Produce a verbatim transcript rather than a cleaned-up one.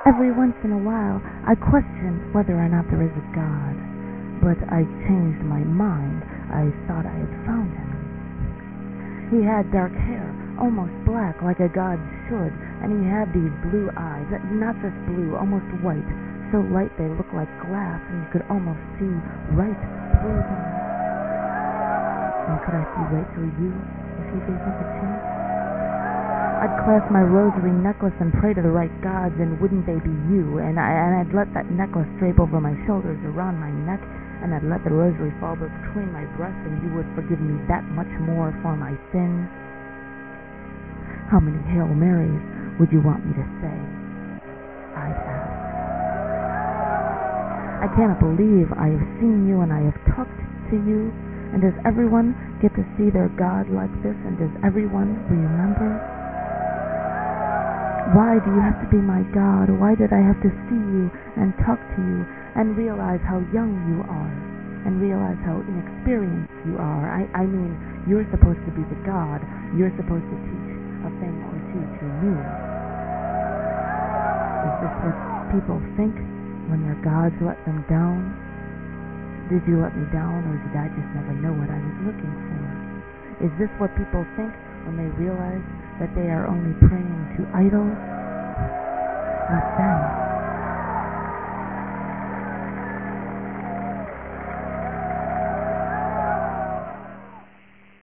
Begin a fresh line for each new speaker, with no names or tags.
Every once in a while, I questioned whether or not there is a God, but I changed my mind. I thought I had found him. He had dark hair, almost black, like a god should, and he had these blue eyes, not just blue, almost white, so light they looked like glass, and you could almost see right through them. And could I see right through you if you gave me the chance? I'd clasp my rosary necklace and pray to the right gods, and wouldn't they be you? And, I, and I'd let that necklace drape over my shoulders, around my neck, and I'd let the rosary fall between my breasts, and you would forgive me that much more for my sins. How many Hail Marys would you want me to say? I'd ask. I cannot believe I have seen you and I have talked to you. And does everyone get to see their God like this? And does everyone remember? Why do you have to be my God? Why did I have to see you and talk to you and realize how young you are and realize how inexperienced you are? I, I mean, you're supposed to be the God. You're supposed to teach a thing or two to me. Is this what people think when their gods let them down? Did you let me down, or did I just never know what I was looking for? Is this what people think when they realize that they are only praying to idols? What then?